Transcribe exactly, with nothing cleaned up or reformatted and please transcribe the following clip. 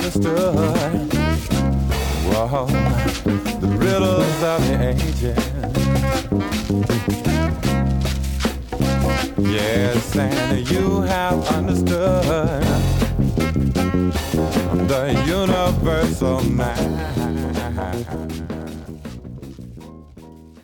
understood. Whoa, the riddles of the ages. Yes, and you have understood the universal mind.